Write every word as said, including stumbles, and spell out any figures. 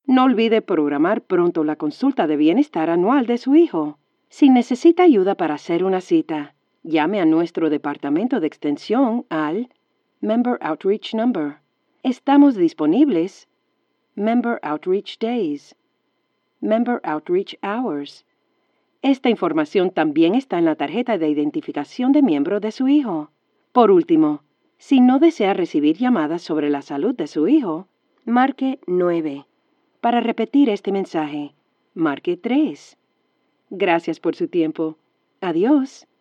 No olvide programar pronto la consulta de bienestar anual de su hijo. Si necesita ayuda para hacer una cita, llame a nuestro departamento de extensión al Member Outreach Number. Estamos disponibles. Member Outreach Days. Member Outreach Hours. Esta información también está en la tarjeta de identificación de miembro de su hijo. Por último, si no desea recibir llamadas sobre la salud de su hijo, marque nueve. Para repetir este mensaje, marque tres. Gracias por su tiempo. Adiós.